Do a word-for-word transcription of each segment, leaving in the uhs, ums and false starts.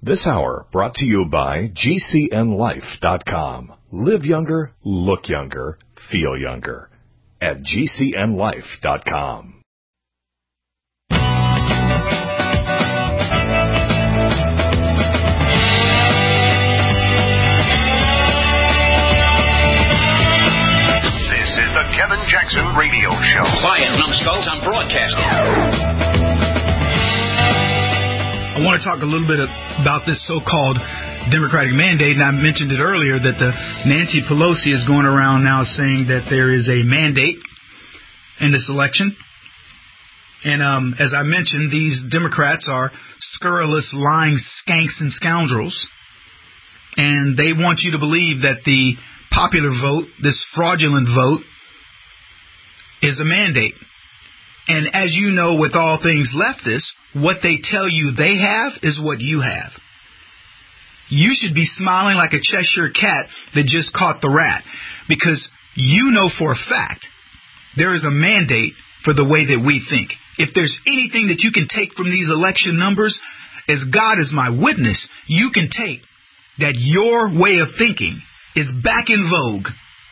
This hour brought to you by G C N life dot com. Live younger, look younger, feel younger at G C N life dot com. This is the Kevin Jackson Radio Show. Quiet, numbskulls, I'm broadcasting. I want to talk a little bit about this so-called Democratic mandate, and I mentioned it earlier that the Nancy Pelosi is going around now saying that there is a mandate in this election. And um, as I mentioned, these Democrats are scurrilous, lying skanks and scoundrels, and they want you to believe that the popular vote, this fraudulent vote, is a mandate. And as you know, with all things leftists, what they tell you they have is what you have. You should be smiling like a Cheshire cat that just caught the rat, because you know for a fact there is a mandate for the way that we think. If there's anything that you can take from these election numbers, as God is my witness, you can take that your way of thinking is back in vogue.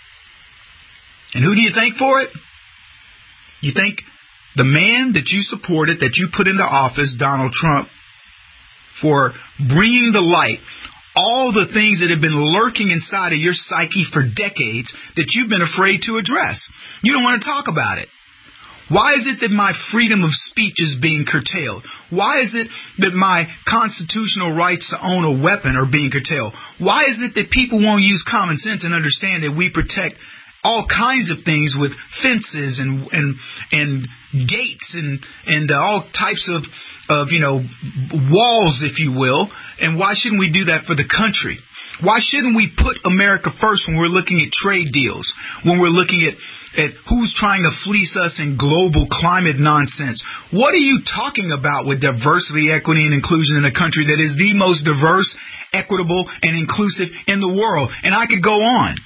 And who do you thank for it? You thank the man that you supported, that you put into office, Donald Trump, for bringing to light all the things that have been lurking inside of your psyche for decades that you've been afraid to address. You don't want to talk about it. Why is it that my freedom of speech is being curtailed? Why is it that my constitutional rights to own a weapon are being curtailed? Why is it that people won't use common sense and understand that we protect all kinds of things with fences and and and gates and and uh, all types of of you know walls, if you will? And why shouldn't we do that for the country? Why shouldn't we put America first when we're looking at trade deals, when we're looking at at who's trying to fleece us in global climate nonsense? What are you talking about with diversity, equity, and inclusion in a country that is the most diverse, equitable, and inclusive in the world? And I could go on.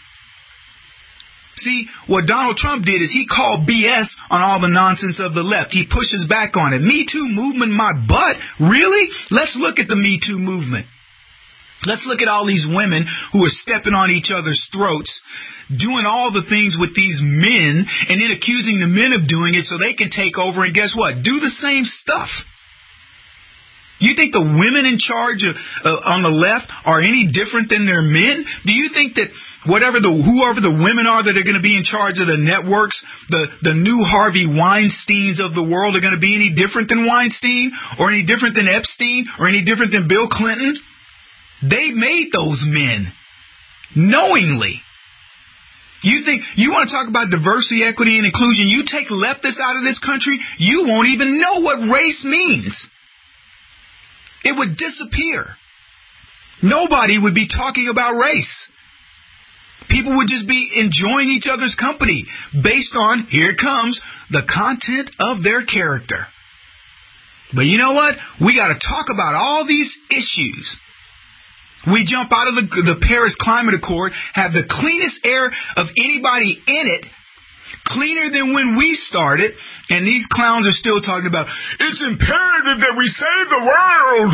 See, what Donald Trump did is he called B S on all the nonsense of the left. He pushes back on it. Me Too movement, my butt? Really? Let's look at the Me Too movement. Let's look at all these women who are stepping on each other's throats, doing all the things with these men, and then accusing the men of doing it so they can take over and guess what? Do the same stuff. You think the women in charge of, uh, on the left are any different than their men? Do you think that whatever the whoever the women are that are going to be in charge of the networks, the, the new Harvey Weinsteins of the world are going to be any different than Weinstein or any different than Epstein or any different than Bill Clinton? They made those men knowingly. You think you want to talk about diversity, equity, and inclusion? You take leftists out of this country, you won't even know what race means. It would disappear. Nobody would be talking about race. People would just be enjoying each other's company based on, here it comes, the content of their character. But you know what? We got to talk about all these issues. We jump out of the, the Paris Climate Accord, have the cleanest air of anybody in it, cleaner than when we started, and these clowns are still talking about, it's imperative that we save the world.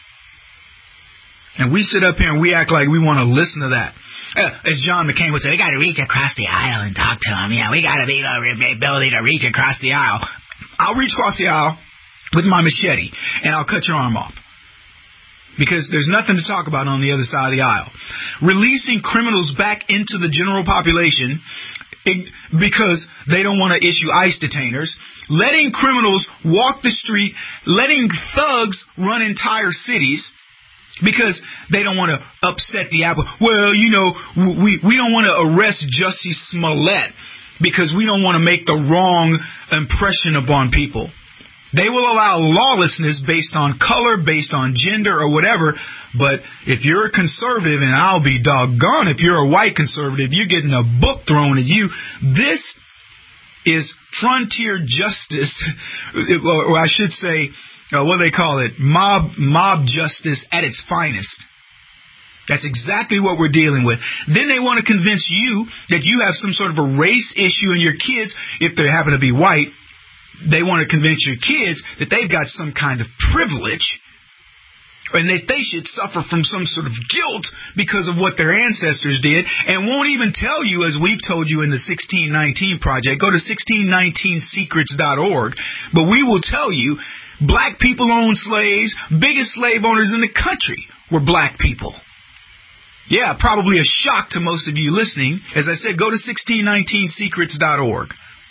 And we sit up here and we act like we want to listen to that. Uh, as John McCain would say, we got to reach across the aisle and talk to him. Yeah, we got to be the ability to reach across the aisle. I'll reach across the aisle with my machete, and I'll cut your arm off. Because there's nothing to talk about on the other side of the aisle. Releasing criminals back into the general population because they don't want to issue ICE detainers, letting criminals walk the street, letting thugs run entire cities because they don't want to upset the apple. Well, you know, we, we don't want to arrest Jussie Smollett because we don't want to make the wrong impression upon people. They will allow lawlessness based on color, based on gender, or whatever. But if you're a conservative, and I'll be doggone if you're a white conservative, you're getting a book thrown at you. This is frontier justice, or I should say, uh, what do they call it? Mob, mob justice at its finest. That's exactly what we're dealing with. Then they want to convince you that you have some sort of a race issue in your kids, if they happen to be white. They want to convince your kids that they've got some kind of privilege and that they should suffer from some sort of guilt because of what their ancestors did, and won't even tell you, as we've told you in the sixteen nineteen Project. Go to sixteen nineteen secrets dot org. But we will tell you, black people owned slaves. Biggest slave owners in the country were black people. Yeah, probably a shock to most of you listening. As I said, go to sixteen nineteen secrets dot org.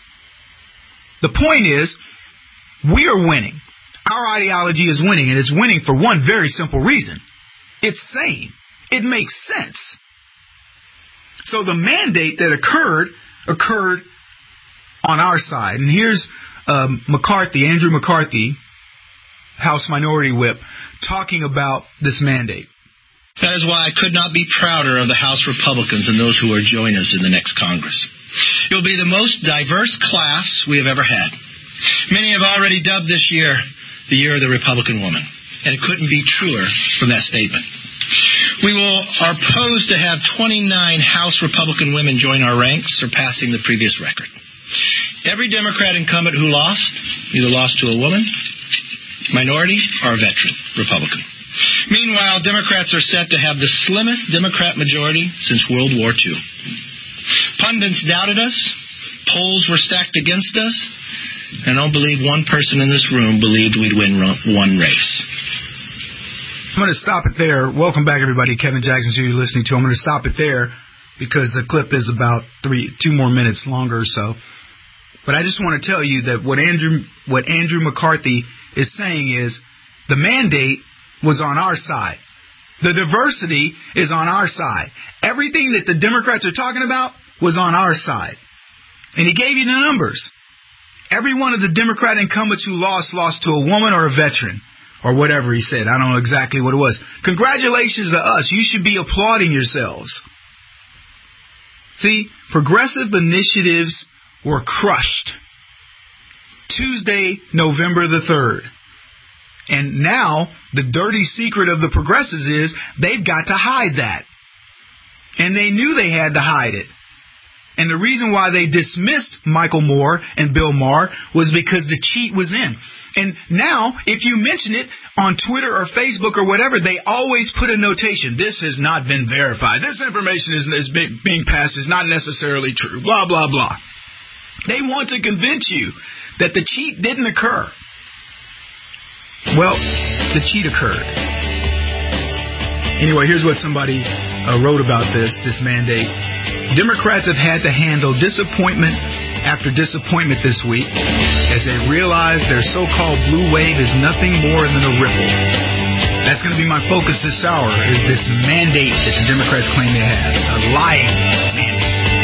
The point is, we are winning. Our ideology is winning, and it's winning for one very simple reason. It's sane. It makes sense. So the mandate that occurred, occurred on our side. And here's um, McCarthy, Andrew McCarthy, House Minority Whip, talking about this mandate. That is why I could not be prouder of the House Republicans and those who will join us in the next Congress. It will be the most diverse class we have ever had. Many have already dubbed this year the year of the Republican woman, and it couldn't be truer from that statement. We will are posed to have twenty-nine House Republican women join our ranks, surpassing the previous record. Every Democrat incumbent who lost either lost to a woman, minority, or a veteran Republican. Meanwhile, Democrats are set to have the slimmest Democrat majority since World War Two. Pundits doubted us. Polls were stacked against us. And I don't believe one person in this room believed we'd win one race. I'm going to stop it there. Welcome back, everybody. Kevin Jackson, who you're listening to. I'm going to stop it there because the clip is about three, two more minutes longer or so. But I just want to tell you that what Andrew, what Andrew McCarthy is saying is the mandate was on our side. The diversity is on our side. Everything that the Democrats are talking about was on our side. And he gave you the numbers. Every one of the Democrat incumbents who lost, lost to a woman or a veteran. Or whatever he said. I don't know exactly what it was. Congratulations to us. You should be applauding yourselves. See, progressive initiatives were crushed. Tuesday, November the third. And now, the dirty secret of the progressives is they've got to hide that. And they knew they had to hide it. And the reason why they dismissed Michael Moore and Bill Maher was because the cheat was in. And now, if you mention it on Twitter or Facebook or whatever, they always put a notation. This has not been verified. This information is, is being passed is not necessarily true. Blah, blah, blah. They want to convince you that the cheat didn't occur. Well, the cheat occurred. Anyway, here's what somebody uh, wrote about this, this mandate. Democrats have had to handle disappointment after disappointment this week as they realize their so-called blue wave is nothing more than a ripple. That's going to be my focus this hour, is this mandate that the Democrats claim they have. A lying mandate.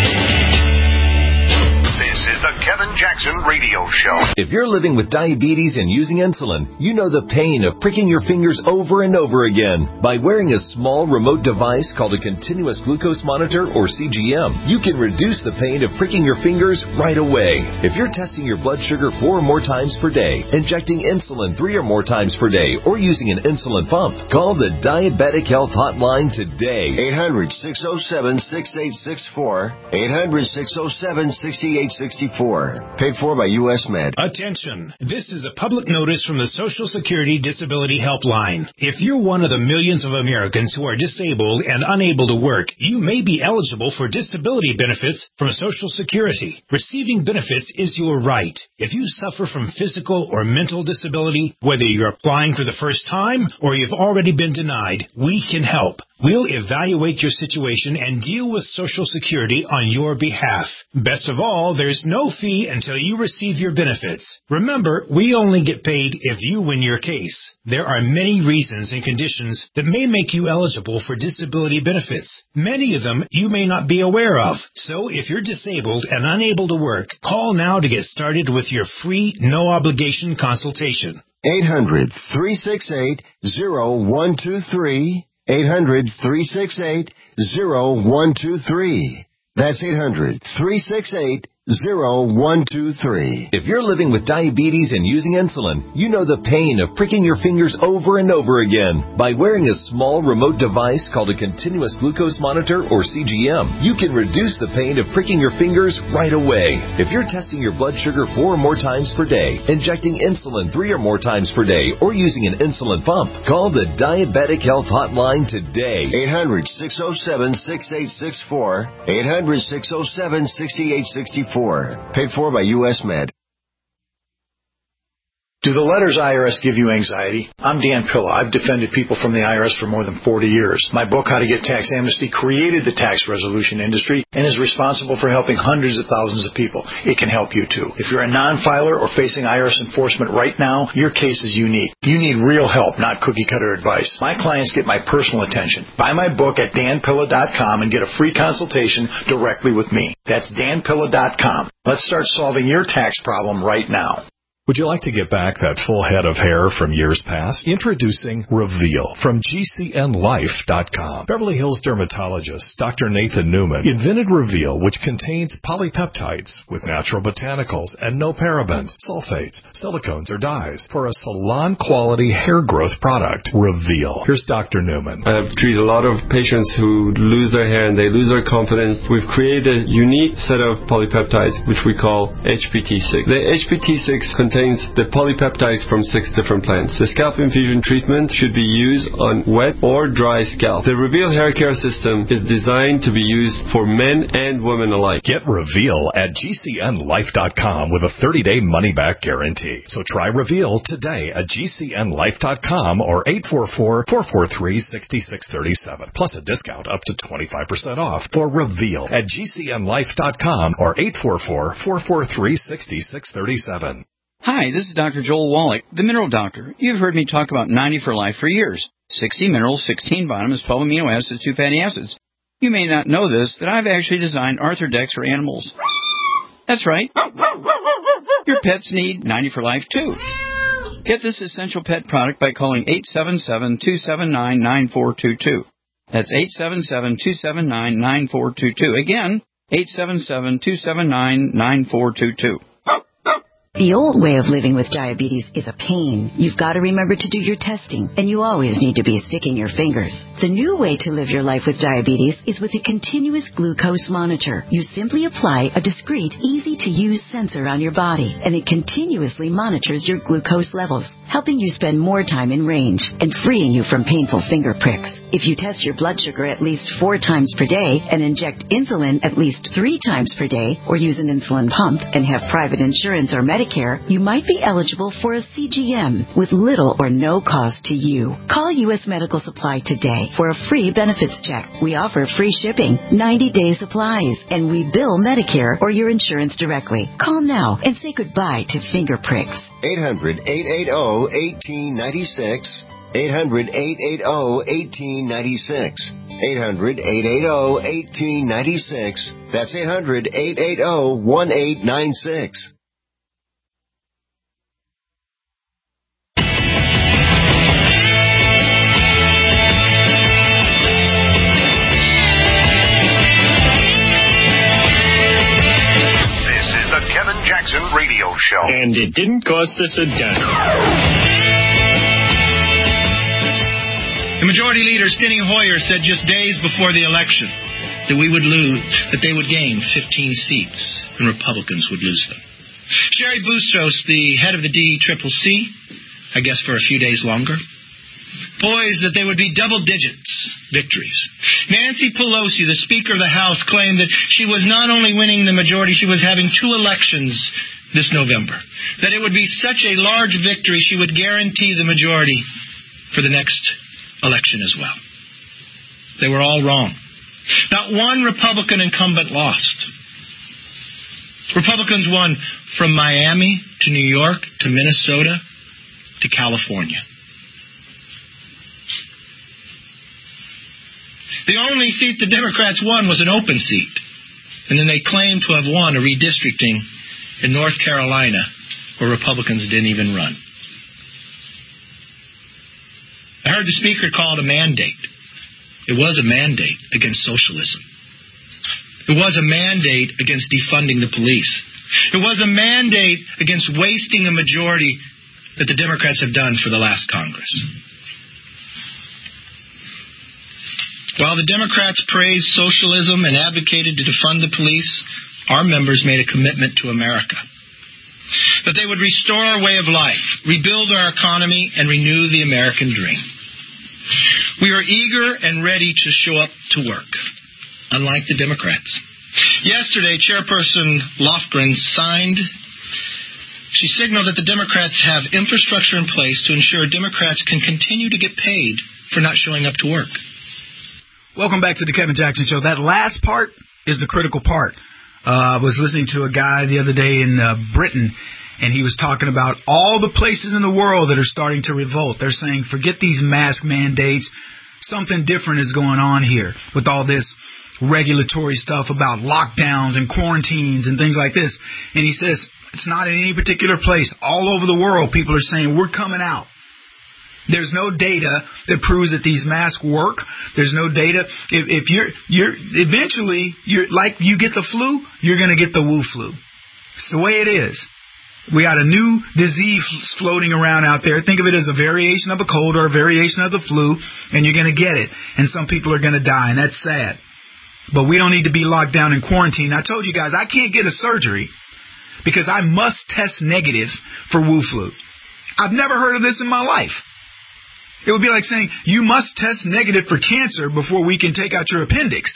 The Kevin Jackson Radio Show. If you're living with diabetes and using insulin, you know the pain of pricking your fingers over and over again. By wearing a small remote device called a continuous glucose monitor, or C G M, you can reduce the pain of pricking your fingers right away. If you're testing your blood sugar four or more times per day, injecting insulin three or more times per day, or using an insulin pump, call the Diabetic Health Hotline today. eight hundred, six oh seven, six eight six four. eight hundred, six oh seven, six eight six four. Paid for by U S Med. Attention. This is a public notice from the Social Security Disability Helpline. If you're one of the millions of Americans who are disabled and unable to work, you may be eligible for disability benefits from Social Security. Receiving benefits is your right. If you suffer from physical or mental disability, whether you're applying for the first time or you've already been denied, we can help. We'll evaluate your situation and deal with Social Security on your behalf. Best of all, there's no fee until you receive your benefits. Remember, we only get paid if you win your case. There are many reasons and conditions that may make you eligible for disability benefits. Many of them you may not be aware of. So if you're disabled and unable to work, call now to get started with your free, no-obligation consultation. eight hundred, three six eight, oh one two three. eight hundred, three six eight, oh one two three. That's eight hundred, three six eight, zero one two three. If you're living with diabetes and using insulin, you know the pain of pricking your fingers over and over again. By wearing a small remote device called a continuous glucose monitor or C G M, you can reduce the pain of pricking your fingers right away. If you're testing your blood sugar four or more times per day, injecting insulin three or more times per day, or using an insulin pump, call the Diabetic Health Hotline today. eight hundred, six oh seven, six eight six four. eight hundred, six oh seven, six eight six four. Paid for by U S Med. Do the letters I R S give you anxiety? I'm Dan Pilla. I've defended people from the I R S for more than forty years. My book, How to Get Tax Amnesty, created the tax resolution industry and is responsible for helping hundreds of thousands of people. It can help you, too. If you're a non-filer or facing I R S enforcement right now, your case is unique. You need real help, not cookie-cutter advice. My clients get my personal attention. Buy my book at dan pilla dot com and get a free consultation directly with me. That's dan pilla dot com. Let's start solving your tax problem right now. Would you like to get back that full head of hair from years past? Introducing Reveal from G C N life dot com. Beverly Hills dermatologist Doctor Nathan Newman invented Reveal, which contains polypeptides with natural botanicals and no parabens, sulfates, silicones, or dyes for a salon-quality hair growth product. Reveal. Here's Doctor Newman. I have treated a lot of patients who lose their hair and they lose their confidence. We've created a unique set of polypeptides, which we call H P T six. The H P T six contains contains the polypeptides from six different plants. The scalp infusion treatment should be used on wet or dry scalp. The Reveal hair care system is designed to be used for men and women alike. Get Reveal at G C N life dot com with a thirty-day money-back guarantee. So try Reveal today at G C N life dot com or eight four four, four four three, six six three seven. Plus a discount up to twenty-five percent off for Reveal at G C N life dot com or eight four four, four four three, six six three seven. Hi, this is Doctor Joel Wallach, the Mineral Doctor. You've heard me talk about ninety for Life for years. sixty minerals, sixteen vitamins, twelve amino acids, two fatty acids. You may not know this, that I've actually designed Arthrodex for animals. That's right. Your pets need ninety for Life, too. Get this essential pet product by calling eight seven seven, two seven nine, nine four two two. That's eight seven seven, two seven nine, nine four two two. Again, eight seven seven, two seven nine, nine four two two. The old way of living with diabetes is a pain. You've got to remember to do your testing, and you always need to be sticking your fingers. The new way to live your life with diabetes is with a continuous glucose monitor. You simply apply a discreet, easy-to-use sensor on your body, and it continuously monitors your glucose levels, helping you spend more time in range and freeing you from painful finger pricks. If you test your blood sugar at least four times per day and inject insulin at least three times per day, or use an insulin pump and have private insurance or Medicare, you might be eligible for a C G M with little or no cost to you. Call U S Medical Supply today for a free benefits check. We offer free shipping, ninety-day supplies, and we bill Medicare or your insurance directly. Call now and say goodbye to finger pricks. eight hundred, eight eight zero, one eight nine six. eight hundred, eight eight zero, one eight nine six. eight hundred, eight eight zero, one eight nine six. That's eight hundred, eight eight zero, one eight nine six. The Kevin Jackson Radio Show. And it didn't cost us a dime. The majority leader, Steny Hoyer, said just days before the election that we would lose, that they would gain fifteen seats and Republicans would lose them. Sherry Boustros, the head of the D C C C, I guess for a few days longer, poised that they would be double digits victories. Nancy Pelosi, the Speaker of the House, claimed that she was not only winning the majority, she was having two elections this November. That it would be such a large victory, she would guarantee the majority for the next election as well. They were all wrong. Not one Republican incumbent lost. Republicans won from Miami to New York to Minnesota to California. The only seat the Democrats won was an open seat. And then they claimed to have won a redistricting in North Carolina where Republicans didn't even run. I heard the Speaker call it a mandate. It was a mandate against socialism. It was a mandate against defunding the police. It was a mandate against wasting a majority that the Democrats have done for the last Congress. While the Democrats praised socialism and advocated to defund the police, our members made a commitment to America. That they would restore our way of life, rebuild our economy, and renew the American dream. We are eager and ready to show up to work, unlike the Democrats. Yesterday, Chairperson Lofgren signed, she signaled that the Democrats have infrastructure in place to ensure Democrats can continue to get paid for not showing up to work. Welcome back to the Kevin Jackson Show. That last part is the critical part. Uh, I was listening to a guy the other day in uh, Britain, and he was talking about all the places in the world that are starting to revolt. They're saying, forget these mask mandates. Something different is going on here with all this regulatory stuff about lockdowns and quarantines and things like this. And he says, it's not in any particular place. All over the world, people are saying, we're coming out. There's no data that proves that these masks work. There's no data. If, if you're, you're eventually, you're like you get the flu, you're going to get the Wu flu. It's the way it is. We got a new disease floating around out there. Think of it as a variation of a cold or a variation of the flu, and you're going to get it. And some people are going to die, and that's sad. But we don't need to be locked down in quarantine. I told you guys, I can't get a surgery because I must test negative for Wu flu. I've never heard of this in my life. It would be like saying, you must test negative for cancer before we can take out your appendix.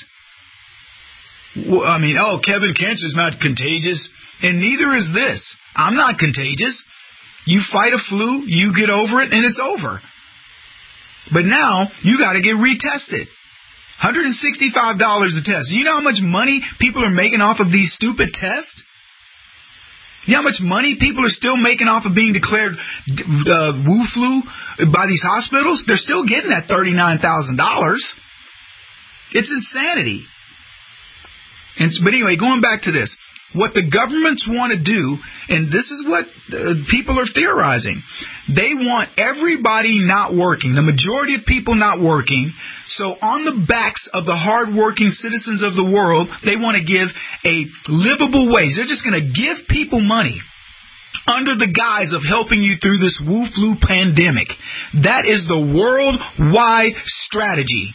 Well, I mean, oh, Kevin, cancer's not contagious, and neither is this. I'm not contagious. You fight a flu, you get over it, and it's over. But now, you got to get retested. one hundred sixty-five dollars a test. You know how much money people are making off of these stupid tests? You know how much money people are still making off of being declared uh, Wu flu by these hospitals? They're still getting that thirty-nine thousand dollars. It's insanity. And, but anyway, going back to this. What the governments want to do, and this is what uh, people are theorizing, they want everybody not working, the majority of people not working, so on the backs of the hardworking citizens of the world, they want to give a livable wage. They're just going to give people money under the guise of helping you through this Wu flu pandemic. That is the worldwide strategy.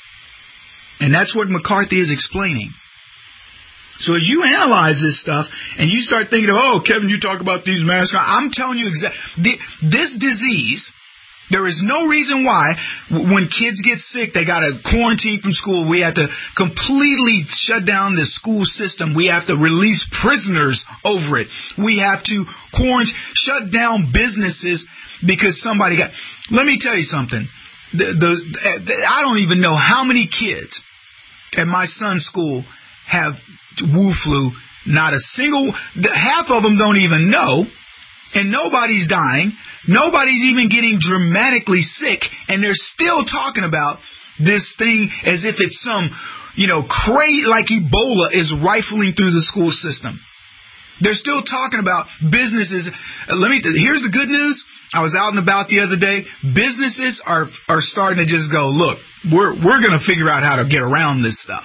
And that's what McCarthy is explaining. So as you analyze this stuff and you start thinking, oh, Kevin, you talk about these masks. I'm telling you exactly, this disease, there is no reason why when kids get sick, they got to quarantine from school. We have to completely shut down the school system. We have to release prisoners over it. We have to quarantine, shut down businesses because somebody got, let me tell you something. The, the, the, I don't even know how many kids at my son's school have Wu flu. Not a single, half of them don't even know, and nobody's dying. Nobody's even getting dramatically sick, and they're still talking about this thing as if it's some, you know, crazy, like Ebola is rifling through the school system. They're still talking about businesses. Let me. Here's the good news. I was out and about the other day. Businesses are are starting to just go, look, we're we're going to figure out how to get around this stuff.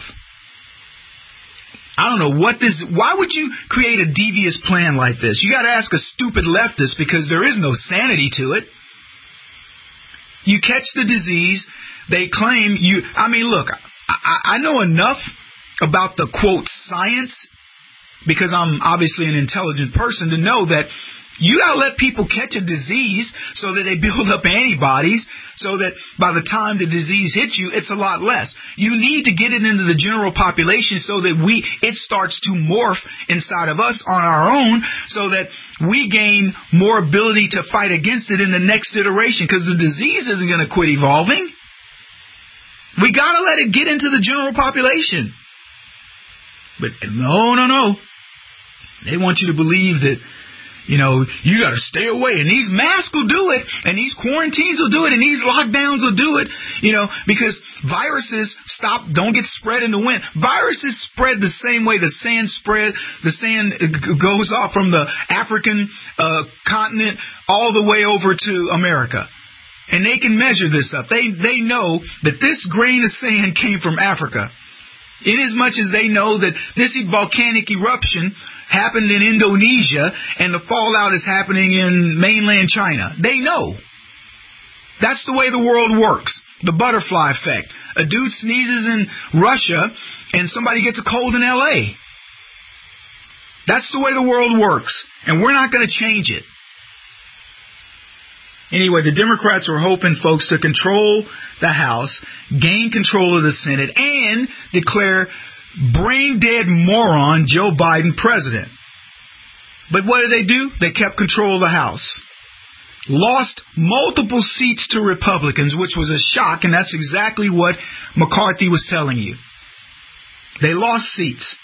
I don't know what this, why would you create a devious plan like this? You got to ask a stupid leftist because there is no sanity to it. You catch the disease, they claim you, I mean, look, I, I know enough about the quote science because I'm obviously an intelligent person to know that you got to let people catch a disease so that they build up antibodies so that by the time the disease hits you, it's a lot less. You need to get it into the general population so that we it starts to morph inside of us on our own so that we gain more ability to fight against it in the next iteration because the disease isn't going to quit evolving. We got to let it get into the general population. But no, no, no. They want you to believe that, you know, you got to stay away. And these masks will do it. And these quarantines will do it. And these lockdowns will do it. You know, because viruses stop, don't get spread in the wind. Viruses spread the same way the sand spread. The sand goes off from the African uh, continent all the way over to America. And they can measure this stuff. They, they know that this grain of sand came from Africa. Inasmuch as they know that this volcanic eruption happened in Indonesia and the fallout is happening in mainland China. They know. That's the way the world works. The butterfly effect. A dude sneezes in Russia and somebody gets a cold in L A. That's the way the world works. And we're not going to change it. Anyway, the Democrats are hoping, folks, to control the House, gain control of the Senate, and declare brain-dead moron Joe Biden president. But what did they do? They kept control of the House. Lost multiple seats to Republicans, which was a shock, and that's exactly what McCarthy was telling you. They lost seats.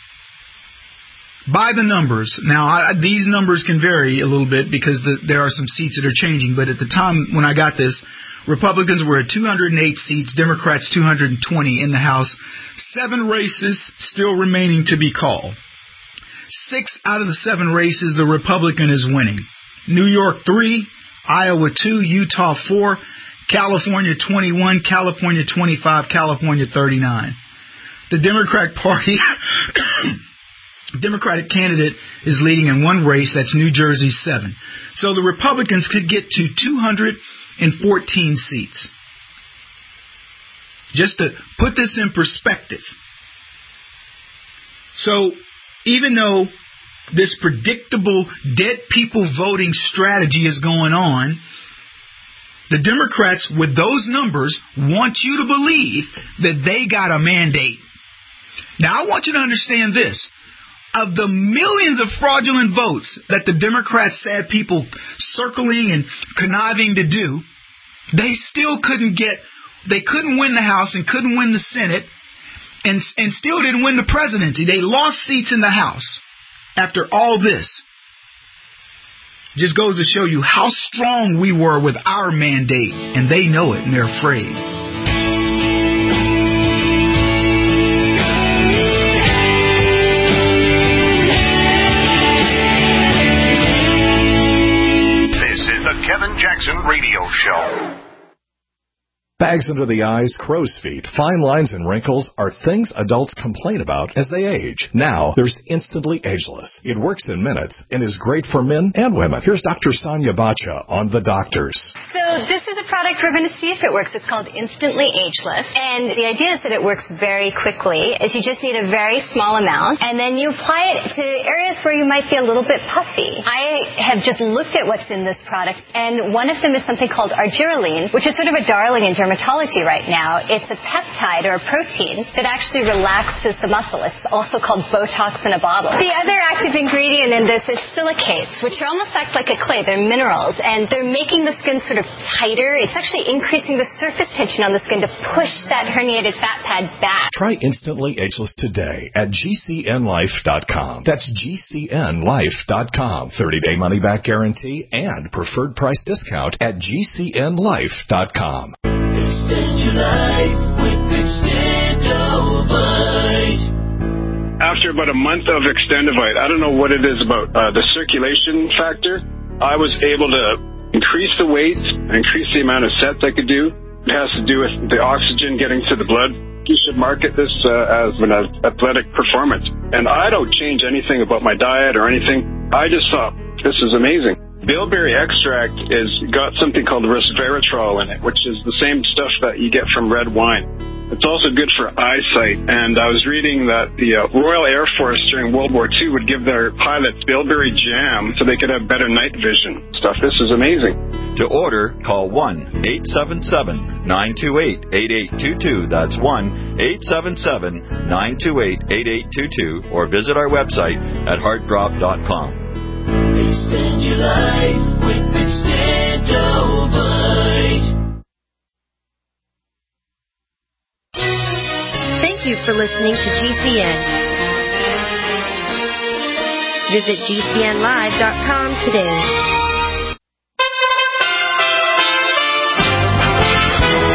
By the numbers. Now, I, these numbers can vary a little bit because the, there are some seats that are changing, but at the time when I got this, Republicans were at two hundred eight seats, Democrats two hundred twenty in the House. Seven races still remaining to be called. Six out of the seven races, the Republican is winning. New York three, Iowa two, Utah four, California twenty-one, California twenty-five, California thirty-nine. The Democratic Party, Democratic candidate is leading in one race, that's New Jersey seven. So the Republicans could get to two hundred fourteen seats. Just to put this in perspective. So even though this predictable dead people voting strategy is going on, the Democrats, with those numbers, want you to believe that they got a mandate. Now, I want you to understand this. Of the millions of fraudulent votes that the Democrats had people circling and conniving to do, they still couldn't get, they couldn't win the House and couldn't win the Senate and, and still didn't win the presidency. They lost seats in the House after all this. Just goes to show you how strong we were with our mandate, and they know it and they're afraid. Kevin Jackson Radio Show. Bags under the eyes, crow's feet, fine lines, and wrinkles are things adults complain about as they age. Now, there's Instantly Ageless. It works in minutes and is great for men and women. Here's Doctor Sonia Bacha on The Doctors. So this is a product we're going to see if it works. It's called Instantly Ageless. And the idea is that it works very quickly. Is you just need a very small amount, and then you apply it to areas where you might be a little bit puffy. I have just looked at what's in this product, and one of them is something called argireline, which is sort of a darling in dermatology right now. It's a peptide or a protein that actually relaxes the muscle. It's also called Botox in a bottle. The other active ingredient in this is silicates, which are almost act like a clay. They're minerals, and they're making the skin sort of tighter. It's actually increasing the surface tension on the skin to push that herniated fat pad back. Try Instantly Ageless today at G C N life dot com. That's G C N life dot com. thirty-day money-back guarantee and preferred price discount at G C N life dot com. Extend your life with Extendovite. After about a month of Extendovite, I don't know what it is about uh, the circulation factor, I was able to increase the weight, increase the amount of sets I could do. It has to do with the oxygen getting to the blood. You should market this uh, as an athletic performance. And I don't change anything about my diet or anything. I just thought, this is amazing. Bilberry extract is got something called resveratrol in it, which is the same stuff that you get from red wine. It's also good for eyesight, and I was reading that the uh, Royal Air Force during World War Two would give their pilots bilberry jam so they could have better night vision. Stuff, this is amazing. To order, call one eight seven seven, nine two eight, eight eight two two. That's one eight seven seven, nine two eight, eight eight two two, or visit our website at heartdrop dot com. Extend your life with Extendovite. Thank you for listening to G C N. Visit G C N live dot com today. U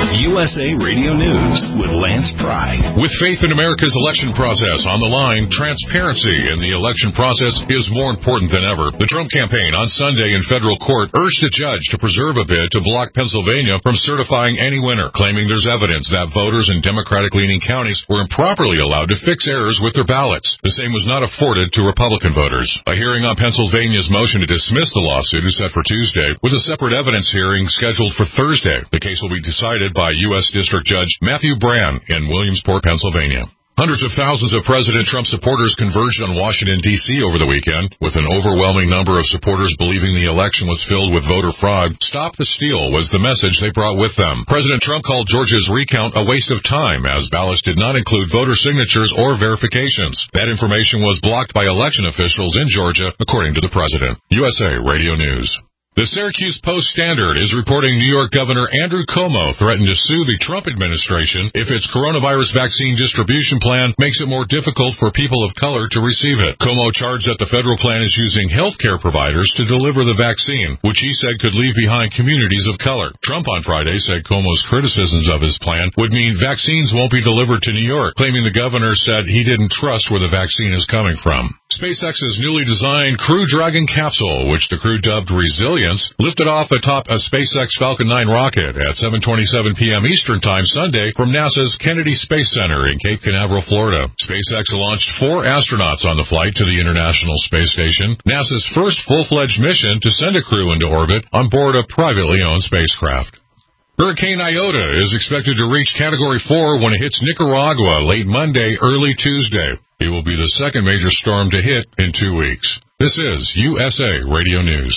S A Radio News with Lance Pry. With faith in America's election process on the line, transparency in the election process is more important than ever. The Trump campaign on Sunday in federal court urged a judge to preserve a bid to block Pennsylvania from certifying any winner, claiming there's evidence that voters in Democratic-leaning counties were improperly allowed to fix errors with their ballots. The same was not afforded to Republican voters. A hearing on Pennsylvania's motion to dismiss the lawsuit is set for Tuesday, with a separate evidence hearing scheduled for Thursday. The case will be decided by U S District Judge Matthew Brann in Williamsport, Pennsylvania. Hundreds of thousands of President Trump supporters converged on Washington, D C over the weekend, with an overwhelming number of supporters believing the election was filled with voter fraud. Stop the steal was the message they brought with them. President Trump called Georgia's recount a waste of time, as ballots did not include voter signatures or verifications. That information was blocked by election officials in Georgia, according to the president. U S A Radio News. The Syracuse Post-Standard is reporting New York Governor Andrew Cuomo threatened to sue the Trump administration if its coronavirus vaccine distribution plan makes it more difficult for people of color to receive it. Cuomo charged that the federal plan is using healthcare providers to deliver the vaccine, which he said could leave behind communities of color. Trump on Friday said Cuomo's criticisms of his plan would mean vaccines won't be delivered to New York, claiming the governor said he didn't trust where the vaccine is coming from. SpaceX's newly designed Crew Dragon capsule, which the crew dubbed Resilience, lifted off atop a SpaceX Falcon nine rocket at seven twenty-seven p.m. Eastern Time Sunday from NASA's Kennedy Space Center in Cape Canaveral, Florida. SpaceX launched four astronauts on the flight to the International Space Station, NASA's first full-fledged mission to send a crew into orbit on board a privately owned spacecraft. Hurricane Iota is expected to reach Category four when it hits Nicaragua late Monday, early Tuesday. It will be the second major storm to hit in two weeks. This is U S A Radio News.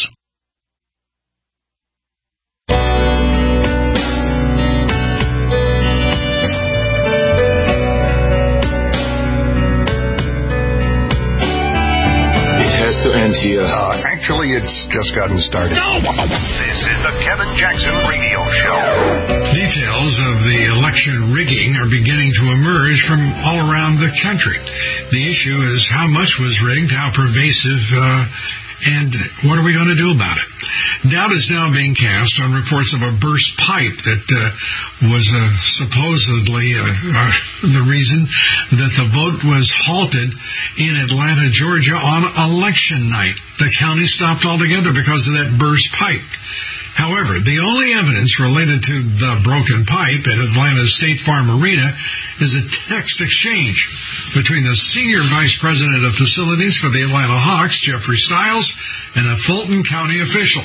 It has to end here. Uh, actually, it's just gotten started. No! This is the Kevin Jackson Radio Show. Details of the election rigging are beginning to emerge from all around the country. The issue is how much was rigged, how pervasive, uh, and what are we going to do about it? Doubt is now being cast on reports of a burst pipe that uh, was uh, supposedly uh, uh, the reason that the vote was halted in Atlanta, Georgia on election night. The county stopped altogether because of that burst pipe. However, the only evidence related to the broken pipe at Atlanta's State Farm Arena is a text exchange between the senior vice president of facilities for the Atlanta Hawks, Jeffrey Stiles, and a Fulton County official.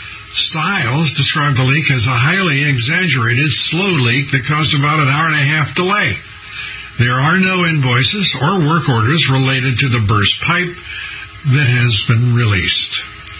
Stiles described the leak as a highly exaggerated, slow leak that caused about an hour and a half delay. There are no invoices or work orders related to the burst pipe that has been released.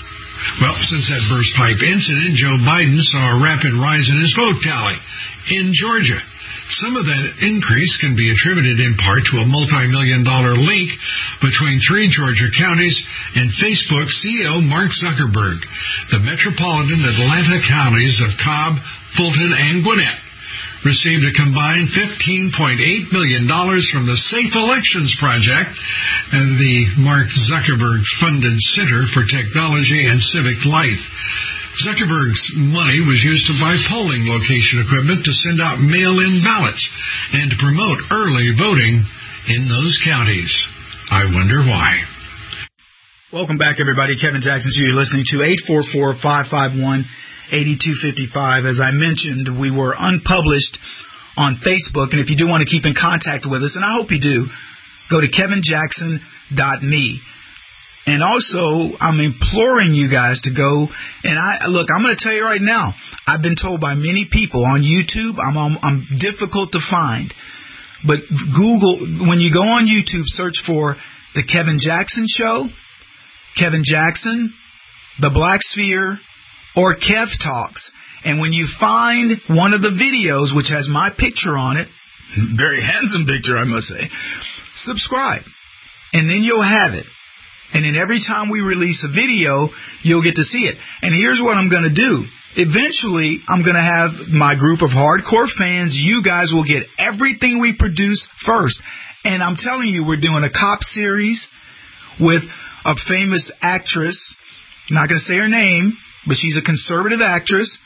Well, since that burst pipe incident, Joe Biden saw a rapid rise in his vote tally in Georgia. Some of that increase can be attributed in part to a multi-million dollar link between three Georgia counties and Facebook C E O Mark Zuckerberg. The metropolitan Atlanta counties of Cobb, Fulton, and Gwinnett received a combined fifteen point eight million dollars from the Safe Elections Project and the Mark Zuckerberg-funded Center for Technology and Civic Life. Zuckerberg's money was used to buy polling location equipment to send out mail-in ballots and to promote early voting in those counties. I wonder why. Welcome back, everybody. Kevin Jackson, you're listening to eight four four, five five one, eight two five five. As I mentioned, we were unpublished on Facebook, and if you do want to keep in contact with us, and I hope you do, go to kevin jackson dot me. And also, I'm imploring you guys to go, and I look, I'm going to tell you right now, I've been told by many people on YouTube, I'm, I'm, I'm difficult to find, but Google, when you go on YouTube, search for The Kevin Jackson Show, Kevin Jackson, The Black Sphere, or Kev Talks. And when you find one of the videos, which has my picture on it, very handsome picture, I must say, subscribe. And then you'll have it. And then every time we release a video, you'll get to see it. And here's what I'm going to do. Eventually, I'm going to have my group of hardcore fans. You guys will get everything we produce first. And I'm telling you, we're doing a cop series with a famous actress. I'm not going to say her name, but she's a conservative actress.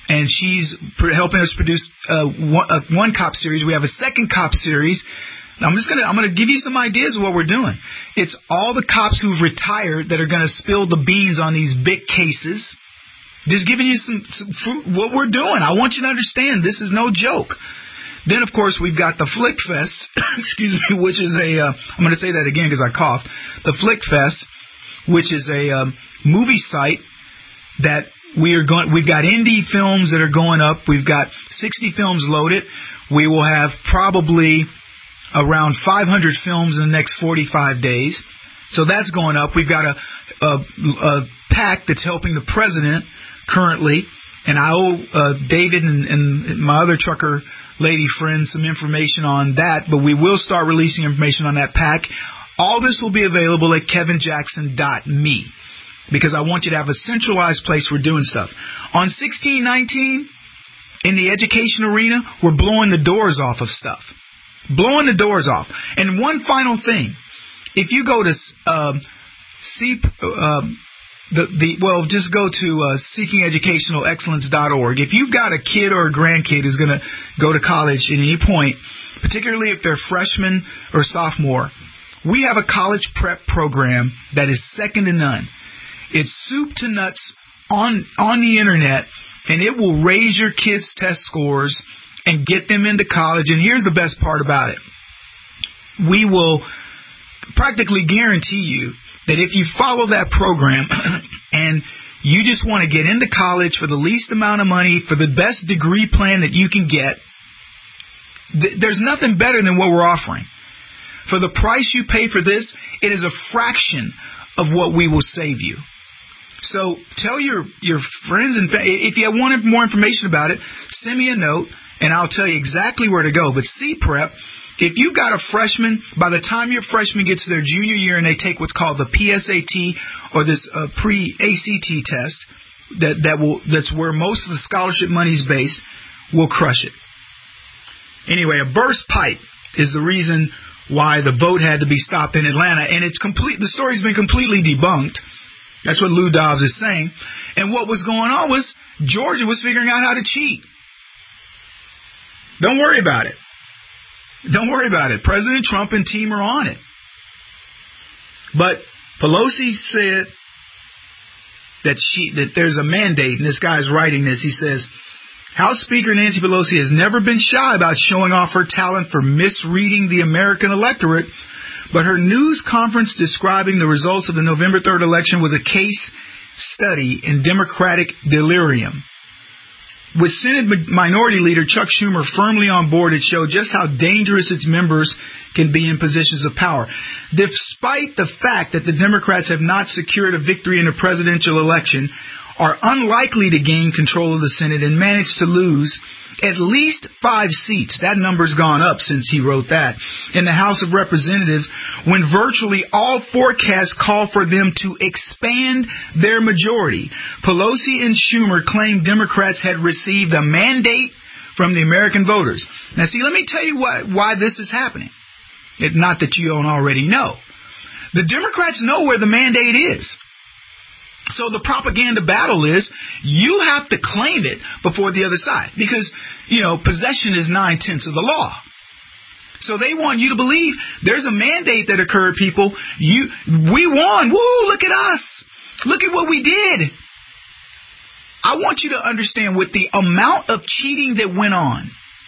and she's pr- helping us produce uh, one, uh, one cop series. We have a second cop series. I'm just gonna I'm gonna give you some ideas of what we're doing. It's all the cops who've retired that are gonna spill the beans on these big cases. Just giving you some, some fruit, what we're doing. I want you to understand this is no joke. Then, of course, we've got the Flick Fest, excuse me, which is a, uh, I'm going to say that again because I coughed. The Flick Fest, which is a um, movie site that we are going, we've got indie films that are going up. We've got sixty films loaded. We will have probably around five hundred films in the next forty-five days. So that's going up. We've got a, a, a PAC that's helping the president currently. And I owe uh, David and, and my other trucker lady friend some information on that, but we will start releasing information on that PAC. All this will be available at kevin jackson dot me because I want you to have a centralized place we're doing stuff. On sixteen nineteen, in the education arena, we're blowing the doors off of stuff. Blowing the doors off. And one final thing. If you go to um, C... Um, The, the well, just go to uh, seeking educational excellence dot org. If you've got a kid or a grandkid who's going to go to college at any point, particularly if they're freshman or sophomore, we have a college prep program that is second to none. It's soup to nuts on on the internet, and it will raise your kids' test scores and get them into college. And here's the best part about it. We will practically guarantee you that if you follow that program and you just want to get into college for the least amount of money, for the best degree plan that you can get, th- there's nothing better than what we're offering. For the price you pay for this, it is a fraction of what we will save you. So tell your, your friends, and fa- if you want more information about it, send me a note and I'll tell you exactly where to go. But C-Prep, if you've got a freshman, by the time your freshman gets to their junior year and they take what's called the P S A T or this uh, pre-A C T test, that that will that's where most of the scholarship money is based, we'll crush it. Anyway, a burst pipe is the reason why the boat had to be stopped in Atlanta, and it's complete. The story's been completely debunked. That's what Lou Dobbs is saying. And what was going on was Georgia was figuring out how to cheat. Don't worry about it. Don't worry about it. President Trump and team are on it. But Pelosi said that she that there's a mandate, and this guy's writing this. He says, House Speaker Nancy Pelosi has never been shy about showing off her talent for misreading the American electorate, but her news conference describing the results of the November third election was a case study in Democratic delirium. With Senate Minority Leader Chuck Schumer firmly on board, it showed just how dangerous its members can be in positions of power. Despite the fact that the Democrats have not secured a victory in a presidential election, are unlikely to gain control of the Senate and manage to lose at least five seats. That number's gone up since he wrote that. In the House of Representatives, when virtually all forecasts call for them to expand their majority, Pelosi and Schumer claimed Democrats had received a mandate from the American voters. Now, see, let me tell you what, why this is happening. It, not that you don't already know. The Democrats know where the mandate is. So the propaganda battle is you have to claim it before the other side because, you know, possession is nine-tenths of the law. So they want you to believe there's a mandate that occurred, people. You, we won. Woo, look at us. Look at what we did. I want you to understand with the amount of cheating that went on,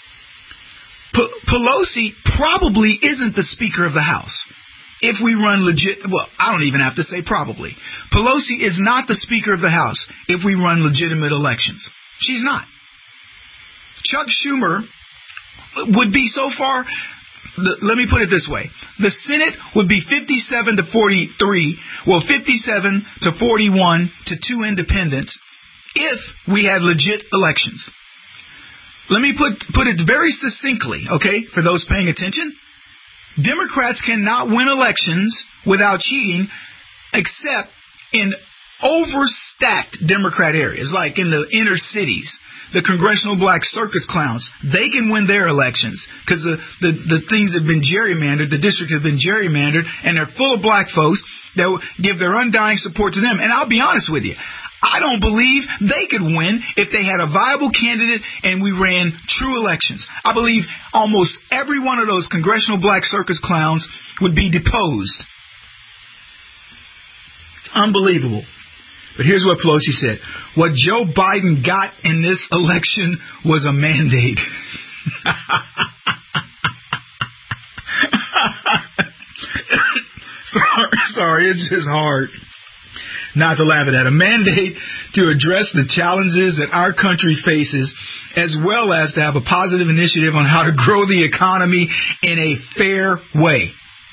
P- Pelosi probably isn't the Speaker of the House. If we run legit, well, I don't even have to say probably. Pelosi is not the Speaker of the House if we run legitimate elections. She's not. Chuck Schumer would be so far, let me put it this way. The Senate would be fifty-seven to forty-three, well, fifty-seven to forty-one to two independents if we had legit elections. Let me put, put it very succinctly, okay, for those paying attention. Democrats cannot win elections without cheating except in overstacked Democrat areas, like in the inner cities, the congressional black circus clowns. They can win their elections because the, the, the things have been gerrymandered, the districts have been gerrymandered, and they're full of black folks that will give their undying support to them. And I'll be honest with you, I don't believe they could win if they had a viable candidate and we ran true elections. I believe almost every one of those congressional black circus clowns would be deposed. It's unbelievable. But here's what Pelosi said. What Joe Biden got in this election was a mandate. sorry, sorry, it's just hard not to laugh at that. A mandate to address the challenges that our country faces, as well as to have a positive initiative on how to grow the economy in a fair way.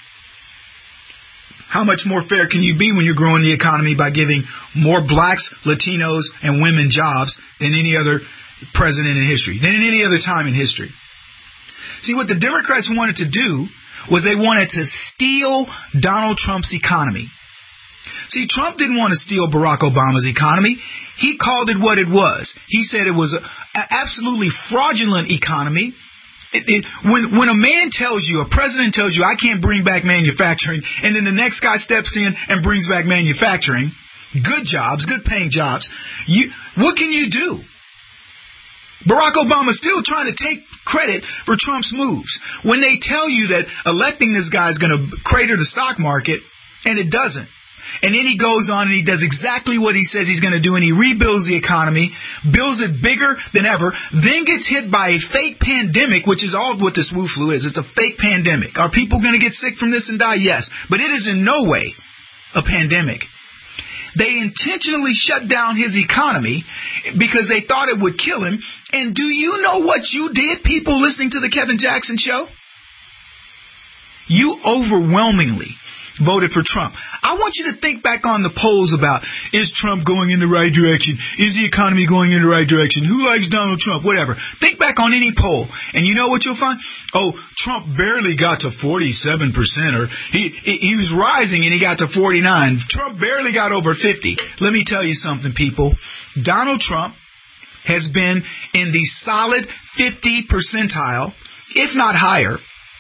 How much more fair can you be when you're growing the economy by giving more blacks, Latinos, and women jobs than any other president in history, than in any other time in history? See, what the Democrats wanted to do was they wanted to steal Donald Trump's economy. See, Trump didn't want to steal Barack Obama's economy. He called it what it was. He said it was an absolutely fraudulent economy. It, it, when when a man tells you, a president tells you, I can't bring back manufacturing, and then the next guy steps in and brings back manufacturing, good jobs, good paying jobs, you what can you do? Barack Obama's still trying to take credit for Trump's moves. When they tell you that electing this guy is going to crater the stock market, and it doesn't. And then he goes on and he does exactly what he says he's going to do, and he rebuilds the economy, builds it bigger than ever, then gets hit by a fake pandemic, which is all what this Wu flu is. It's a fake pandemic. Are people going to get sick from this and die? Yes. But it is in no way a pandemic. They intentionally shut down his economy because they thought it would kill him. And do you know what you did, people listening to the Kevin Jackson Show? You overwhelmingly voted for Trump. I want you to think back on the polls about, is Trump going in the right direction? Is the economy going in the right direction? Who likes Donald Trump? Whatever. Think back on any poll, and you know what you'll find? Oh, Trump barely got to forty-seven percent, or he he was rising and he got to forty-nine. Trump barely got over fifty. Let me tell you something, people. Donald Trump has been in the solid fifty percentile, if not higher,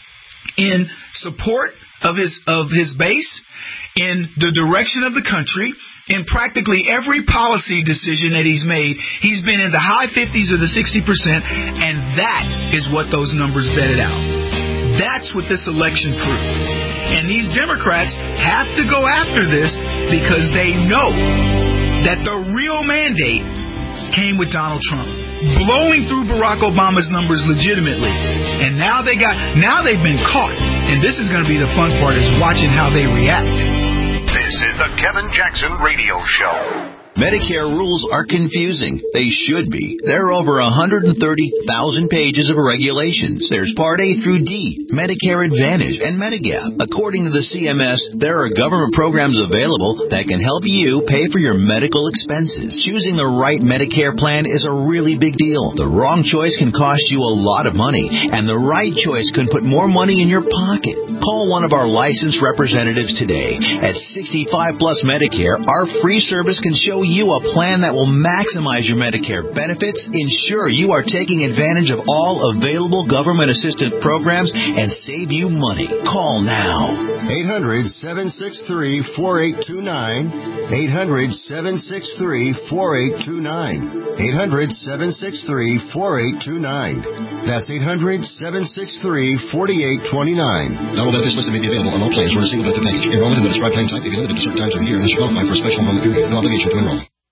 in support of his of his base, in the direction of the country, in practically every policy decision that he's made. He's been in the high fifties or the sixty percent, and that is what those numbers vetted out. That's what this election proved. And these Democrats have to go after this because they know that the real mandate came with Donald Trump, blowing through Barack Obama's numbers legitimately. And now they got, now they've been caught. And this is going to be the fun part, is watching how they react. This is the Kevin Jackson Radio Show. Medicare rules are confusing. They should be. There are over one hundred thirty thousand pages of regulations. There's Part A through D, Medicare Advantage, and Medigap. According to the C M S, there are government programs available that can help you pay for your medical expenses. Choosing the right Medicare plan is a really big deal. The wrong choice can cost you a lot of money, and the right choice can put more money in your pocket. Call one of our licensed representatives today. At sixty-five plus Medicare, our free service can show you a plan that will maximize your Medicare benefits, ensure you are taking advantage of all available government assistance programs, and save you money. Call now. eight hundred, seven six three, four eight two nine. eight hundred, seven six three, four eight two nine. eight hundred, seven six three, four eight two nine. That's eight hundred, seven six three, four eight two nine. Not all benefits listed may be available on all plans or in a single benefit package. Enrollment in the described plan type may be limited to certain times of the year and is qualified for a special enrollment period. No obligation to enroll.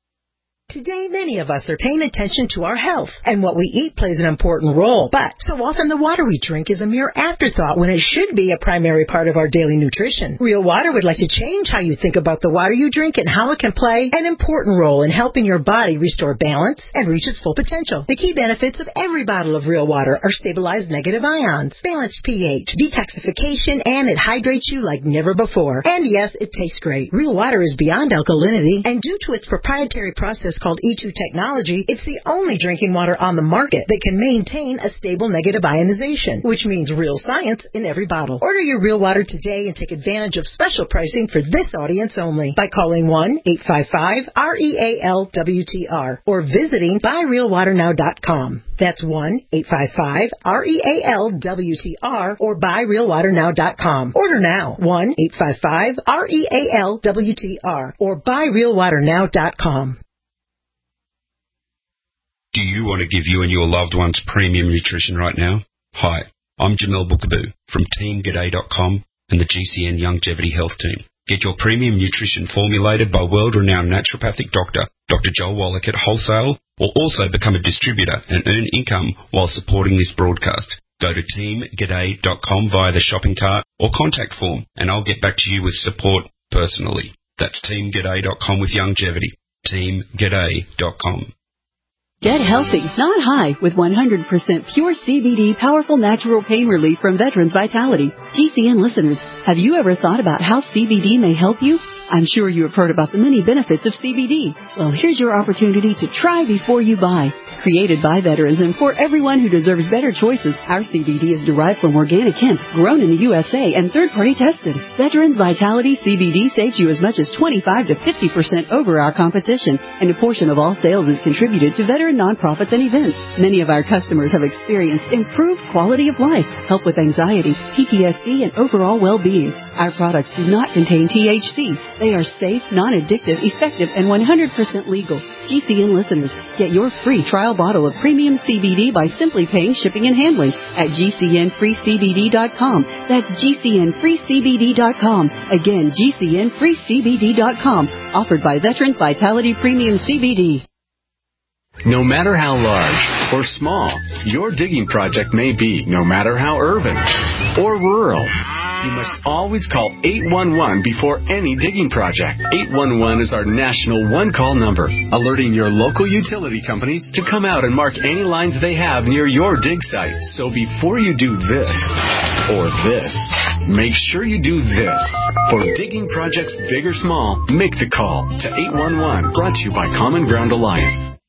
Today, many of us are paying attention to our health, and what we eat plays an important role. But so often the water we drink is a mere afterthought when it should be a primary part of our daily nutrition. Real Water would like to change how you think about the water you drink and how it can play an important role in helping your body restore balance and reach its full potential. The key benefits of every bottle of Real Water are stabilized negative ions, balanced pH, detoxification, and it hydrates you like never before. And yes, it tastes great. Real Water is beyond alkalinity, and due to its proprietary process called E two technology, it's the only drinking water on the market that can maintain a stable negative ionization, which means real science in every bottle. Order your Real Water today and take advantage of special pricing for this audience only by calling one eight five five R E A L W T R or visiting buy real water now dot com. That's one eight five five R E A L W T R or buy real water now dot com. Order now, one eight five five R E A L W T R or buy real water now dot com. Do you want to give you and your loved ones premium nutrition right now? Hi, I'm Jamel Bookaboo from Team G'day dot com and the G C N Longevity Health Team. Get your premium nutrition formulated by world-renowned naturopathic doctor, Doctor Joel Wallach at wholesale, or also become a distributor and earn income while supporting this broadcast. Go to Team G'day dot com via the shopping cart or contact form, and I'll get back to you with support personally. That's Team G'day dot com with longevity. Team G'day dot com. Get healthy, not high, with one hundred percent pure C B D powerful natural pain relief from Veterans Vitality. G C N listeners, have you ever thought about how C B D may help you? I'm sure you have heard about the many benefits of C B D. Well, here's your opportunity to try before you buy. Created by veterans and for everyone who deserves better choices, our C B D is derived from organic hemp, grown in the U S A and third-party tested. Veterans Vitality C B D saves you as much as twenty-five to fifty percent over our competition, and a portion of all sales is contributed to veteran nonprofits and events. Many of our customers have experienced improved quality of life, help with anxiety, P T S D, and overall well-being. Our products do not contain T H C. They are safe, non-addictive, effective, and one hundred percent legal. G C N listeners, get your free trial bottle of premium C B D by simply paying shipping and handling at G C N free C B D dot com. That's G C N free C B D dot com. Again, G C N free C B D dot com. Offered by Veterans Vitality Premium C B D. No matter how large or small your digging project may be, no matter how urban or rural, you must always call eight one one before any digging project. eight one one is our national one-call number, alerting your local utility companies to come out and mark any lines they have near your dig site. So before you do this or this, make sure you do this. For digging projects big or small, make the call to eight one one, brought to you by Common Ground Alliance.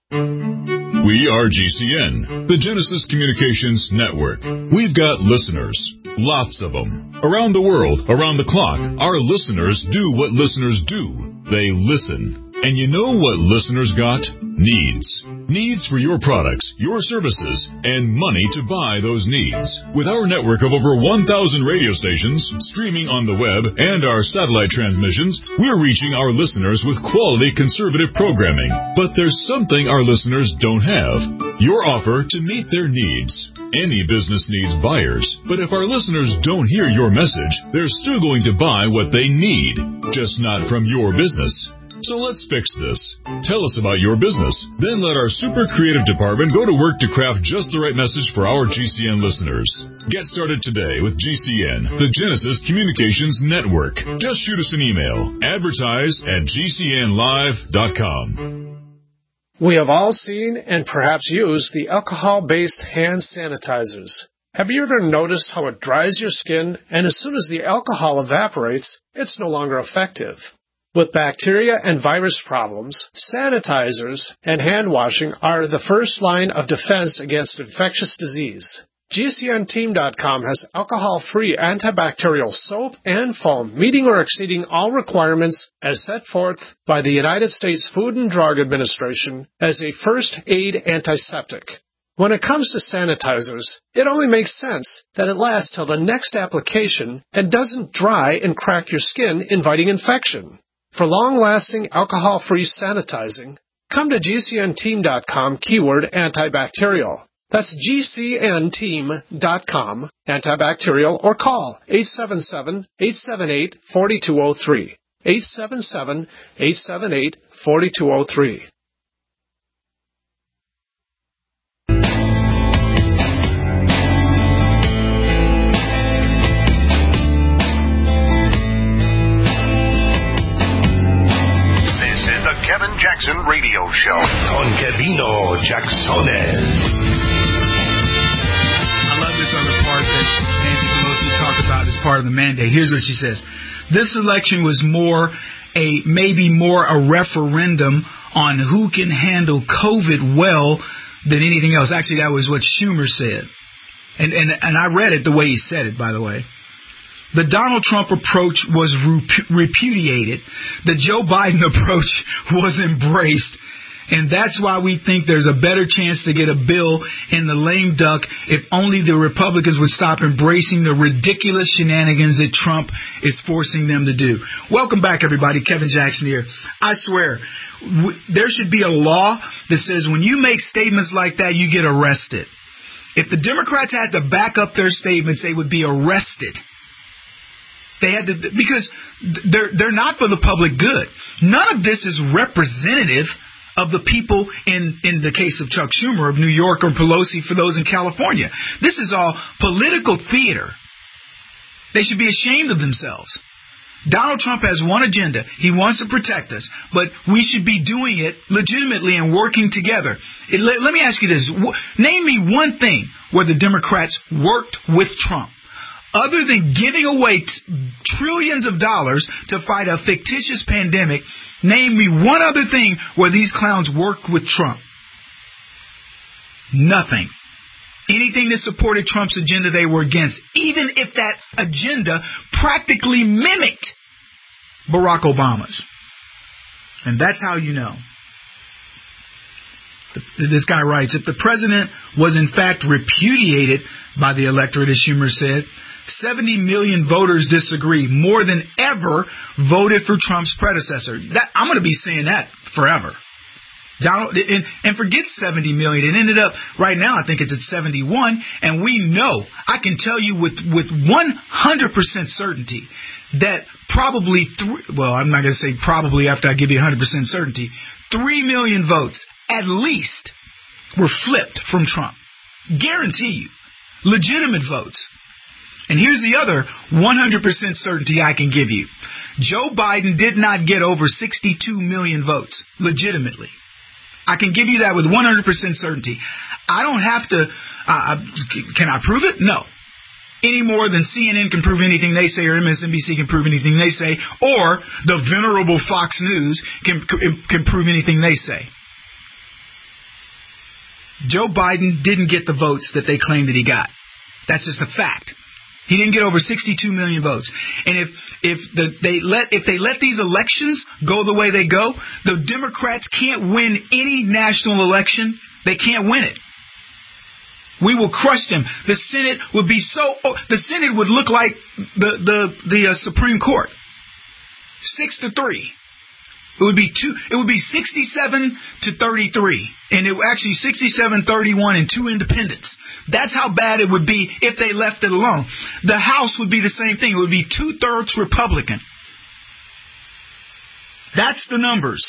We are G C N, the Genesis Communications Network. We've got listeners, lots of them. Around the world, around the clock, our listeners do what listeners do. They listen. And you know what listeners got? Needs. Needs for your products, your services, and money to buy those needs. With our network of over one thousand radio stations, streaming on the web, and our satellite transmissions, we're reaching our listeners with quality conservative programming. But there's something our listeners don't have. Your offer to meet their needs. Any business needs buyers, but if our listeners don't hear your message, they're still going to buy what they need, just not from your business. So let's fix this. Tell us about your business. Then let our super creative department go to work to craft just the right message for our G C N listeners. Get started today with G C N, the Genesis Communications Network. Just shoot us an email. Advertise at G C N live dot com. We have all seen and perhaps used the alcohol-based hand sanitizers. Have you ever noticed how it dries your skin, and as soon as the alcohol evaporates, it's no longer effective? With bacteria and virus problems, sanitizers and hand washing are the first line of defense against infectious disease. G C N team dot com has alcohol-free antibacterial soap and foam meeting or exceeding all requirements as set forth by the United States Food and Drug Administration as a first aid antiseptic. When it comes to sanitizers, it only makes sense that it lasts till the next application and doesn't dry and crack your skin, inviting infection. For long-lasting alcohol-free sanitizing, come to G C N team dot com keyword antibacterial. That's G C N team dot com antibacterial, or call eight seven seven, eight seven eight, four two zero three. eight seven seven, eight seven eight, four two zero three. Kevin Jackson Radio Show on Kevino Jacksones. I love this other part that Nancy Pelosi talked about as part of the mandate. Here's what she says. This election was more a, maybe more a referendum on who can handle COVID well than anything else. Actually, that was what Schumer said. And, and, and I read it the way he said it, by the way. The Donald Trump approach was repudiated. The Joe Biden approach was embraced. And that's why we think there's a better chance to get a bill in the lame duck if only the Republicans would stop embracing the ridiculous shenanigans that Trump is forcing them to do. Welcome back, everybody. Kevin Jackson here. I swear, w- there should be a law that says when you make statements like that, you get arrested. If the Democrats had to back up their statements, they would be arrested. They had to, because they're, they're not for the public good. None of this is representative of the people in, in the case of Chuck Schumer of New York or Pelosi for those in California. This is all political theater. They should be ashamed of themselves. Donald Trump has one agenda. He wants to protect us, but we should be doing it legitimately and working together. It, let, let me ask you this. Name me one thing where the Democrats worked with Trump, other than giving away t- trillions of dollars to fight a fictitious pandemic. Name me one other thing where these clowns worked with Trump. Nothing. Anything that supported Trump's agenda, they were against, even if that agenda practically mimicked Barack Obama's. And that's how you know. This guy writes, if the president was in fact repudiated by the electorate, as Schumer said, seventy million voters disagree, more than ever voted for Trump's predecessor. That, I'm going to be saying that forever. Donald, and, and forget seventy million. It ended up, right now, I think it's at seventy-one. And we know, I can tell you with, with one hundred percent certainty that probably, three, well, I'm not going to say probably after I give you one hundred percent certainty, three million votes at least were flipped from Trump. Guarantee you. Legitimate votes. And here's the other one hundred percent certainty I can give you. Joe Biden did not get over sixty-two million votes, legitimately. I can give you that with one hundred percent certainty. I don't have to, uh, can I prove it? No. Any more than C N N can prove anything they say or M S N B C can prove anything they say or the venerable Fox News can, can prove anything they say. Joe Biden didn't get the votes that they claim that he got. That's just a fact. He didn't get over sixty-two million votes. And if if the, they let if they let these elections go the way they go, the Democrats can't win any national election. They can't win it. We will crush them. The Senate would be so oh, the Senate would look like the the the uh, Supreme Court. Six to three. It would be two. It would be sixty-seven to thirty-three, and it actually sixty-seven thirty-one and two independents. That's how bad it would be if they left it alone. The House would be the same thing. It would be two-thirds Republican. That's the numbers.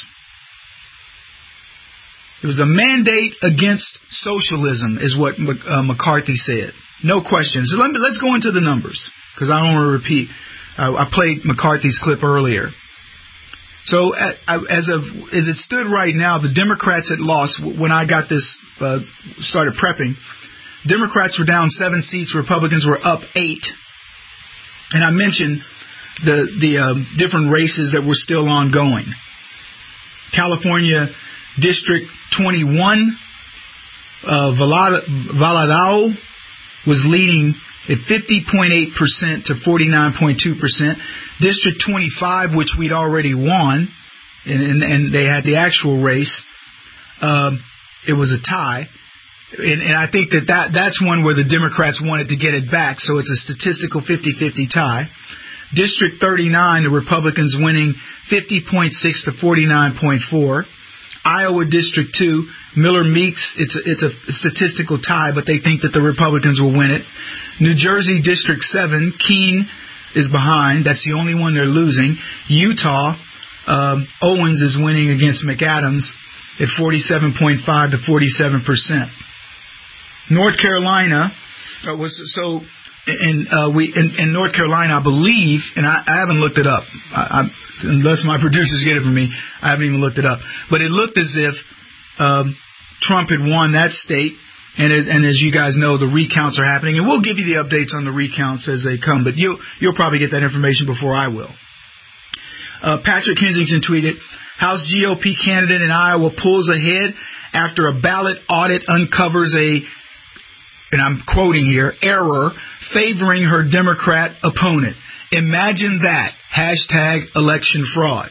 It was a mandate against socialism, is what uh, McCarthy said. No question. So let me, let's go into the numbers, because I don't want to repeat. Uh, I played McCarthy's clip earlier. So as of as it stood right now, the Democrats had lost. When I got this, uh, started prepping, Democrats were down seven seats, Republicans were up eight. And I mentioned the the um, different races that were still ongoing. California District twenty-one, uh, Valadao was leading at fifty point eight percent to forty-nine point two percent. District twenty-five, which we'd already won, and, and, and they had the actual race, um, it was a tie. And, and I think that, that that's one where the Democrats wanted to get it back, so it's a statistical fifty-fifty tie. District thirty-nine, the Republicans winning fifty point six to forty-nine point four. Iowa District two, Miller Meeks, it's a, it's a statistical tie, but they think that the Republicans will win it. New Jersey District seven, Keene is behind. That's the only one they're losing. Utah, um, Owens is winning against McAdams at forty-seven point five to forty-seven percent. North Carolina, uh, was so, and uh, we in, in North Carolina, I believe, and I, I haven't looked it up. I, I, unless my producers get it from me, I haven't even looked it up. But it looked as if um, Trump had won that state. And as, and as you guys know, the recounts are happening. And we'll give you the updates on the recounts as they come. But you'll, you'll probably get that information before I will. Uh, Patrick Kensington tweeted, House G O P candidate in Iowa pulls ahead after a ballot audit uncovers a, and I'm quoting here, error favoring her Democrat opponent. Imagine that. Hashtag election fraud.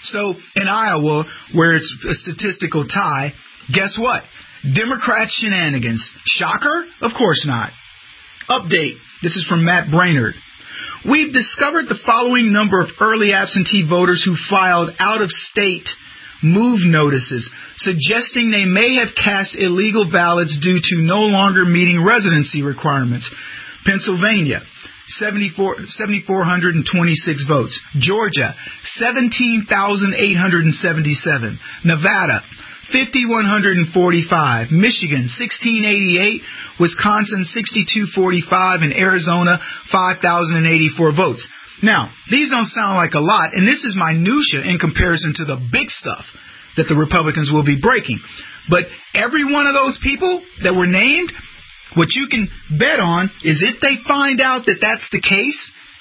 So in Iowa, where it's a statistical tie, guess what? Democrat shenanigans. Shocker? Of course not. Update. This is from Matt Brainerd. We've discovered the following number of early absentee voters who filed out-of-state move notices, suggesting they may have cast illegal ballots due to no longer meeting residency requirements. Pennsylvania, seven thousand four hundred twenty-six votes. Georgia, seventeen thousand eight hundred seventy-seven. Nevada, five thousand one hundred forty-five. Michigan, sixteen eighty-eight. Wisconsin, sixty-two forty-five. And Arizona, five thousand eighty-four votes. Now, these don't sound like a lot, and this is minutia in comparison to the big stuff that the Republicans will be breaking. But every one of those people that were named, what you can bet on is if they find out that that's the case,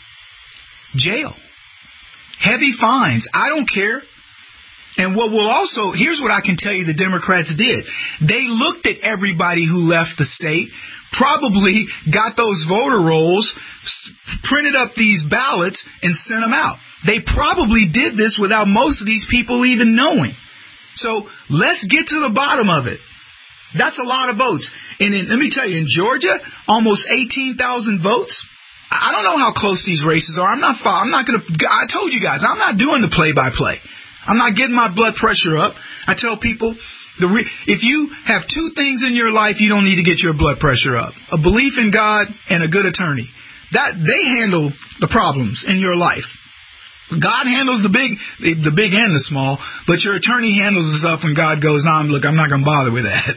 jail. Heavy fines. I don't care. And what will also, here's what I can tell you the Democrats did. They looked at everybody who left the state, probably got those voter rolls, printed up these ballots, and sent them out. They probably did this without most of these people even knowing. So let's get to the bottom of it. That's a lot of votes. And in, let me tell you, in Georgia, almost eighteen thousand votes. I don't know how close these races are. I'm not. I'm not going to. I told you guys, I'm not doing the play-by-play. I'm not getting my blood pressure up. I tell people, the re- if you have two things in your life, you don't need to get your blood pressure up: a belief in God and a good attorney. That they handle the problems in your life. God handles the big, the, the big and the small, but your attorney handles the stuff when God goes, "Nah, look, I'm not going to bother with that."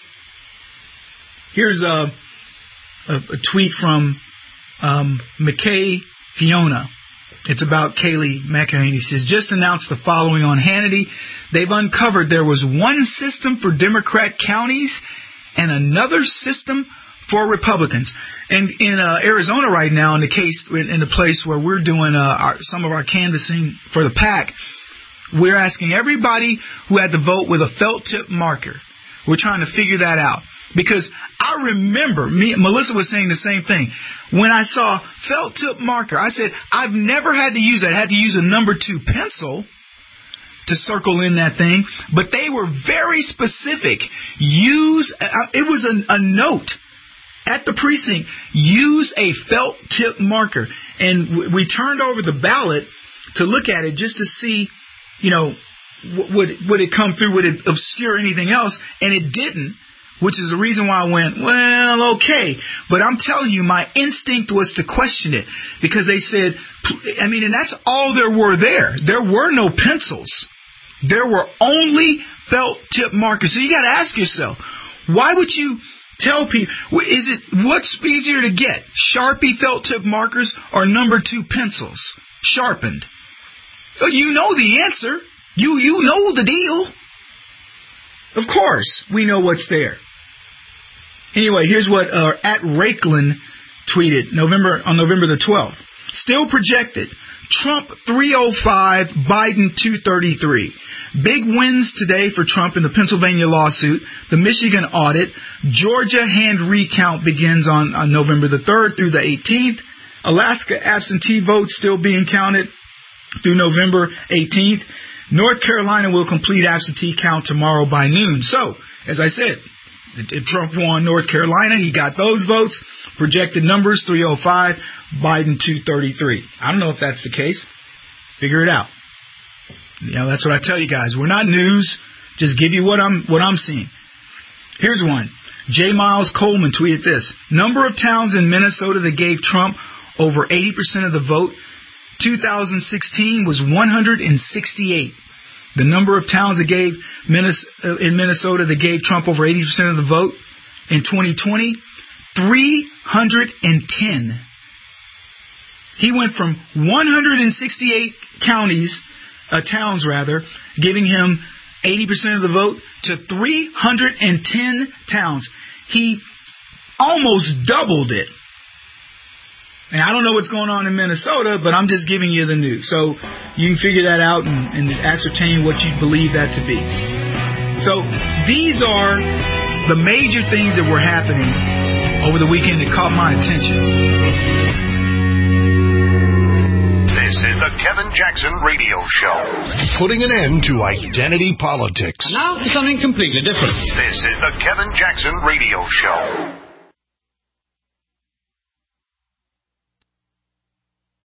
Here's a, a, a tweet from um, McKay Fiona. It's about Kayleigh McEnany. She has just announced the following on Hannity. They've uncovered there was one system for Democrat counties and another system for Republicans. And in uh, Arizona right now, in the case, in, in the place where we're doing uh, our, some of our canvassing for the PAC, we're asking everybody who had to vote with a felt tip marker. We're trying to figure that out. Because I remember, me, Melissa was saying the same thing. When I saw felt tip marker, I said, I've never had to use that. I had to use a number two pencil to circle in that thing. But they were very specific. Use, it was a, a note at the precinct. Use a felt tip marker. And we turned over the ballot to look at it just to see, you know, would, would it come through? Would it obscure anything else? And it didn't. Which is the reason why I went, well, okay. But I'm telling you, my instinct was to question it. Because they said, I mean, and that's all there were there. There were no pencils. There were only felt tip markers. So you got to ask yourself, why would you tell people, is it, what's easier to get? Sharpie felt tip markers or number two pencils? Sharpened. You know the answer. You, you know the deal. Of course, we know what's there. Anyway, here's what uh, at Rakeland tweeted November on November the twelfth. Still projected. Trump three oh five, Biden two thirty-three. Big wins today for Trump in the Pennsylvania lawsuit, the Michigan audit. Georgia hand recount begins on, on November the third through the eighteenth. Alaska absentee votes still being counted through November eighteenth. North Carolina will complete absentee count tomorrow by noon. So, as I said, if Trump won North Carolina, he got those votes. Projected numbers, three oh five, Biden two thirty-three. I don't know if that's the case. Figure it out. You know, that's what I tell you guys. We're not news. Just give you what I'm what I'm seeing. Here's one. J. Miles Coleman tweeted this. Number of towns in Minnesota that gave Trump over eighty percent of the vote. two thousand sixteen was one hundred sixty-eight. The number of towns that gave in Minnesota that gave Trump over eighty percent of the vote in twenty twenty, three hundred ten. He went from one hundred sixty-eight counties, uh, towns rather, giving him eighty percent of the vote to three hundred ten towns. He almost doubled it. And I don't know what's going on in Minnesota, but I'm just giving you the news. So you can figure that out and, and ascertain what you believe that to be. So these are the major things that were happening over the weekend that caught my attention. This is the Kevin Jackson Radio Show. Putting an end to identity politics. Now for something completely different. This is the Kevin Jackson Radio Show.